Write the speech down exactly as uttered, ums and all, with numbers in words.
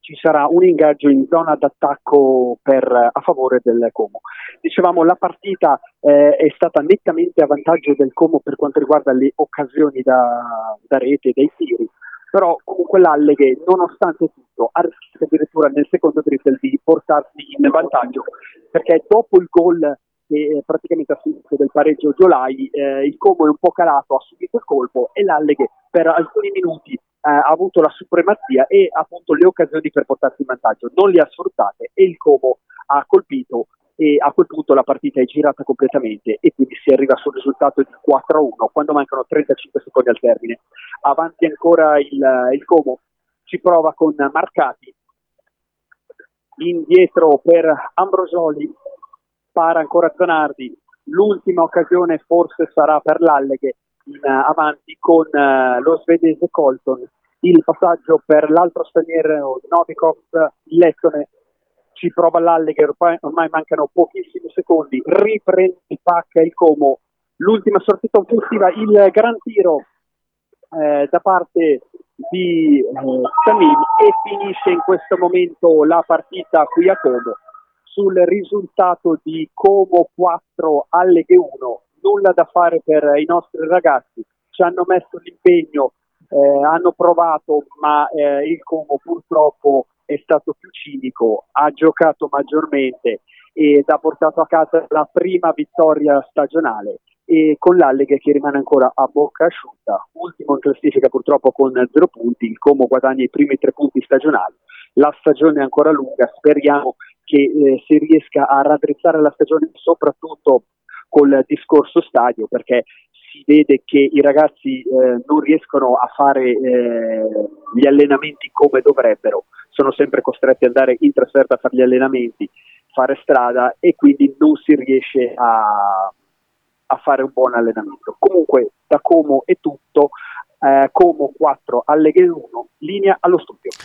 ci sarà un ingaggio in zona d'attacco per, a favore del Como. Dicevamo, la partita eh, è stata nettamente a vantaggio del Como per quanto riguarda le occasioni da, da rete, dei tiri, però comunque l'Alleghe, nonostante tutto, ha rischiato addirittura nel secondo drittel di portarsi in vantaggio, perché dopo il gol che praticamente ha subito del pareggio Giolai, eh, il Como è un po' calato, ha subito il colpo e l'Alleghe per alcuni minuti eh, ha avuto la supremazia e appunto le occasioni per portarsi in vantaggio non le ha sfruttate e il Como ha colpito e a quel punto la partita è girata completamente e quindi si arriva sul risultato di quattro a uno quando mancano trentacinque secondi al termine. Avanti ancora il, il Como, ci prova con Marcati, indietro per Ambrosoli, para ancora Zanardi, l'ultima occasione forse sarà per l'Alleghe in uh, avanti con uh, lo svedese Colton, il passaggio per l'altro straniero Novikov, il lettone, ci prova l'Alleghe, ormai, ormai mancano pochissimi secondi, riprende il pack il Como, l'ultima sortita offensiva, il gran tiro eh, da parte di eh, Tamim e finisce in questo momento la partita qui a Como sul risultato di Como quattro Alleghe uno. Nulla da fare per i nostri ragazzi, ci hanno messo l'impegno, eh, hanno provato, ma eh, il Como purtroppo è stato più cinico, ha giocato maggiormente ed ha portato a casa la prima vittoria stagionale, e con l'Alleghe che rimane ancora a bocca asciutta, ultimo in classifica purtroppo con zero punti. Il Como guadagna i primi tre punti stagionali, la stagione è ancora lunga, speriamo che eh, si riesca a raddrizzare la stagione soprattutto col discorso stadio, perché si vede che i ragazzi eh, non riescono a fare eh, gli allenamenti come dovrebbero, sono sempre costretti ad andare in trasferta a fare gli allenamenti, fare strada e quindi non si riesce a, a fare un buon allenamento. Comunque da Como è tutto, eh, Como quattro Alleghe uno, linea allo studio.